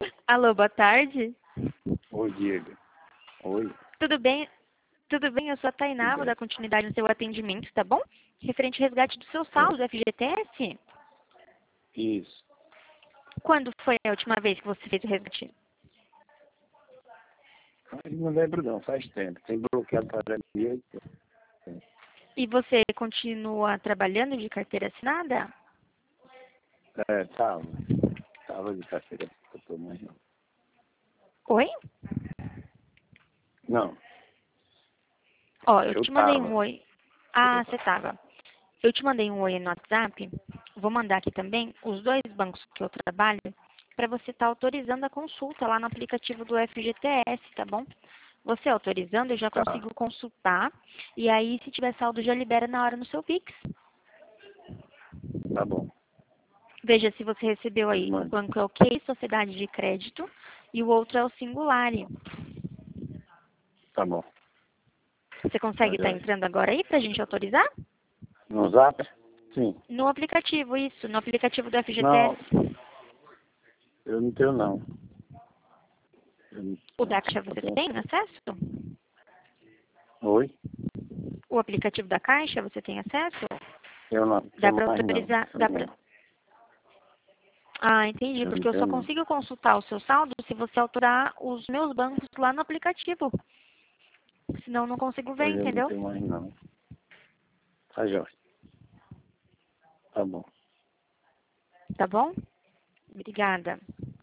Alô, boa tarde. Oi, Diego. Oi, Tudo bem? Tudo bem? Eu sou a Tainá, tudo vou bem? dar continuidade no seu atendimento, tá bom? Referente ao resgate do seu É, saldo do FGTS. isso. Quando foi a última vez que você fez o resgate? Mas não lembro não, faz tempo. Tem bloqueado para dia. E você continua trabalhando de carteira assinada? Tava. Tava de carteira. Eu tô mais não. Oi? Não, Ó, eu eu te mandei um tava. oi. Ah, você tava. Eu te mandei um oi no WhatsApp. Vou mandar aqui também os dois bancos que eu trabalho para você estar autorizando a consulta lá no aplicativo do FGTS, tá bom? Você autorizando, eu já Tá, consigo consultar. E aí, se tiver saldo, já libera na hora no seu Pix. tá bom. Veja se você recebeu Pois aí. O mande. banco é o OK, Sociedade de Crédito, e o outro é o Singulari. Tá bom. Você Tá consegue estar joia. entrando agora aí para a gente autorizar? No Zap? Sim. No aplicativo, isso. No aplicativo do Não, FGTS. eu não tenho não. Eu não, O da Caixa só você tenho... tem acesso? Oi? O aplicativo da Caixa você tem acesso? Eu não Dá tenho para mais não. autorizar? Dá pra... Ah, entendi. Eu não Porque eu tenho só não. consigo consultar o seu saldo se você autorar os meus bancos lá no aplicativo. Senão eu não consigo ver, Pois eu não entendeu? tenho mais não. Tá joia. Tá bom. Tá bom? Obrigada.